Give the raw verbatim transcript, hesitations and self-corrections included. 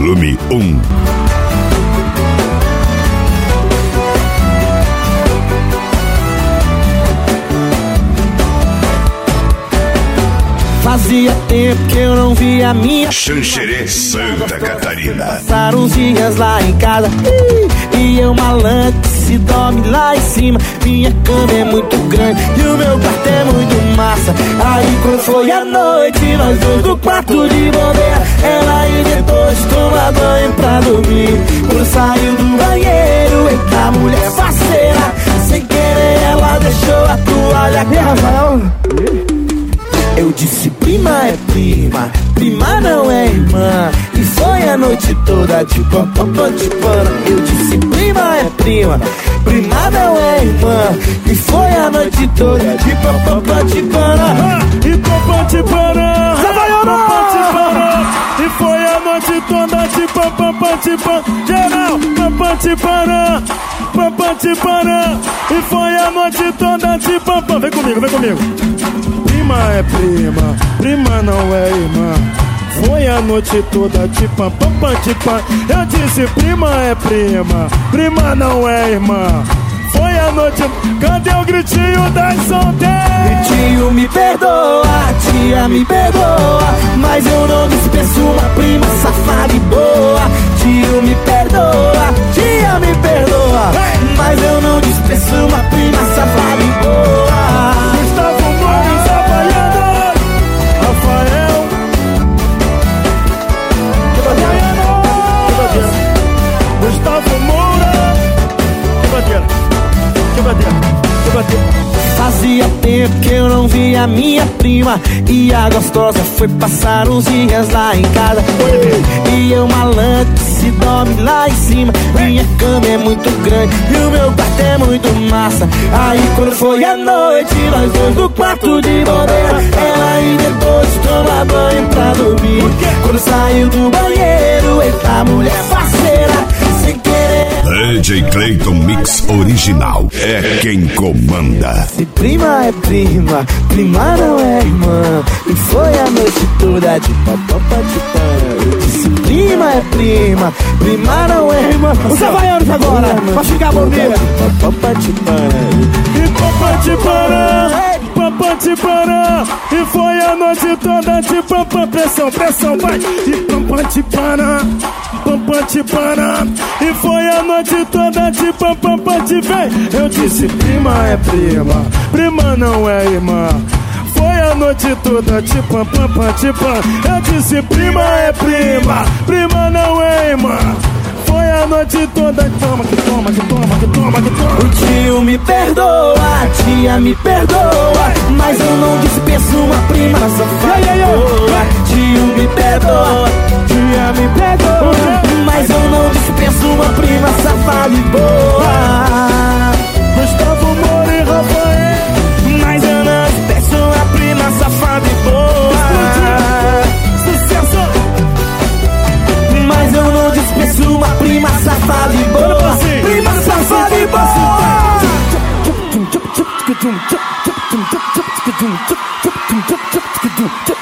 Volume um. Fazia tempo que eu não via minha Xanxerê, Santa Catarina. Passaram uns dias lá em casa e eu malandro que se dorme lá em cima. Minha cama é muito grande e o meu quarto é muito massa. Aí quando foi a noite, nós dois no quarto de bobeira, ela inventou de tomar banho pra dormir. Quando saiu do banheiro, eita mulher faceira, sem querer ela deixou a toalha cair. Eu disse prima é prima, prima não é irmã. E foi a noite toda de pam pam pam de pana. Eu disse prima é prima, prima não é irmã. E foi a noite toda de pam pam pam de pana. E pam pam de pana, pam pam de pana. E foi a noite toda de pam pam pam de pana. Geral, pam pam de pana, pam pam de pana. E foi a noite toda de pam pam. Vem comigo, vem comigo. Prima é prima, prima não é irmã. Foi a noite toda de pam pam pam de pam. Eu disse prima é prima, prima não é irmã. Foi a noite, cadê o gritinho das solteiras? Gritinho me perdoa, tia me perdoa, mas eu não dispenso uma prima safada e boa. Tio me perdoa, tia me perdoa, mas eu não dispenso uma prima safada e boa. Gustavo Moura, Rafael, Gustavo Moura, que bateira, que bateira, que bateira. Fazia tempo que eu não via minha prima e a gostosa foi passar uns dias lá em casa. E eu malandro que se dorme lá em cima. Minha cama é muito grande e o meu quarto é muito massa. Aí quando foi a noite, nós dois no quarto de bobeira, ela inventou de tomar banho pra dormir. Quando saiu do banheiro, eita mulher faceira, sem querer. D J Clayton Mix Original é quem comanda. Se prima é prima, prima não é irmã. E foi a noite toda de papapá de pano. Eu disse prima é prima, prima não é irmã. Os havaianos agora, pra ficar bonito. Papapá de pano. E papá de pana, papá de pana. E foi a noite toda de papá. Pressão, pressão, vai. E papá de pana, papá de pana. E foi a noite toda de papá de vem. Eu disse prima é prima, prima não é irmã. Foi a noite toda de pam pam pam de pam. Eu disse prima é prima, prima não é irmã. Foi a noite toda, toma que toma, que toma, que toma, que toma. O tio me perdoa, a tia me perdoa, mas eu não dispenso uma prima safada e boa. Tio me perdoa, tia me perdoa, mas eu não dispenso uma prima safada e boa. Gustavo Moura e Rafael, mas eu não dispenso uma prima safada e boa. Sucesso! Mas eu não dispenso uma prima safada e boa. Prima safada e boa.